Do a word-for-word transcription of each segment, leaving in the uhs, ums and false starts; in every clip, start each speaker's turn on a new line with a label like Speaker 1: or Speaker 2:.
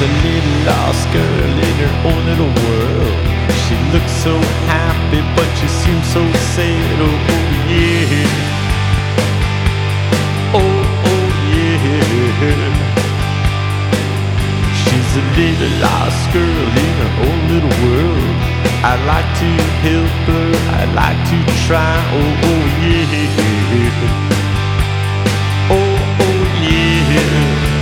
Speaker 1: a little lost girl in her own little world. She looks so happy, but she seems so sad. Oh, oh yeah. Oh, oh yeah. She's a little lost girl in her own little world. I'd like to help her, I'd like to try. Oh, oh yeah. Oh, oh yeah.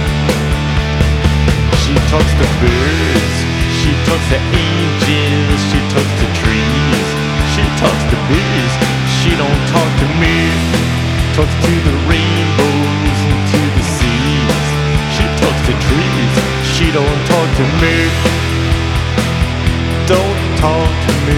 Speaker 1: She talks to birds, she talks to angels, she talks to trees, she talks to bees. She don't talk to me. Talks to the rainbows and to the seas. She talks to trees, she don't talk to me. Don't talk to me.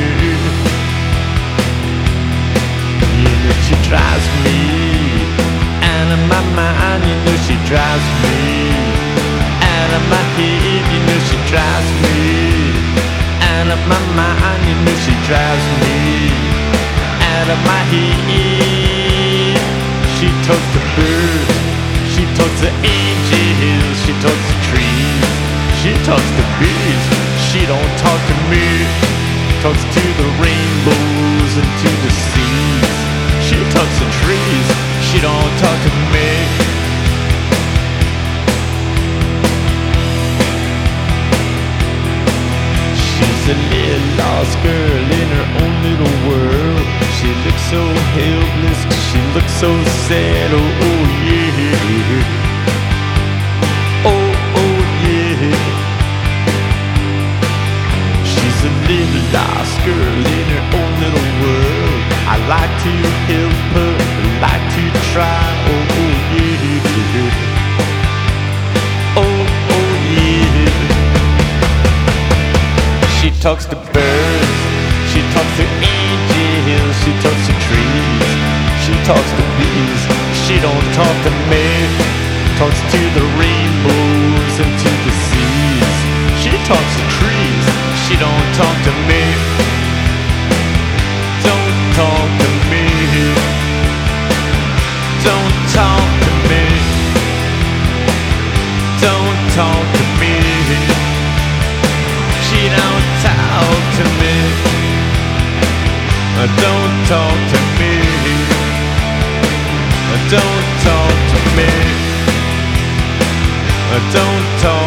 Speaker 1: You know she drives me out of my mind. You know she drives me out of my head. You know she drives me out of my mind. You know she drives me out of my head. She talks to birds, she talks to angels, she talks to trees, she talks to bees. She don't talk to me. Talks to the rainbows and to the seas. She talks to trees, she don't talk to me. She's a little lost girl in her own little world. She looks so helpless, she looks so sad. Oh, oh yeah. Oh, oh yeah. She's a little lost girl in her own little world. I like to help her, I like to try. Oh, oh yeah. Oh, oh yeah. She talks to birds, she talks to angels, she talks to trees, she talks to bees. She don't talk to me. Talks to the rainbows and to the seas. She talks to trees, she don't talk to me. Don't talk to me. Don't talk to me. Don't talk to me. She don't talk to me. Don't talk to me. Don't talk to me. Don't talk.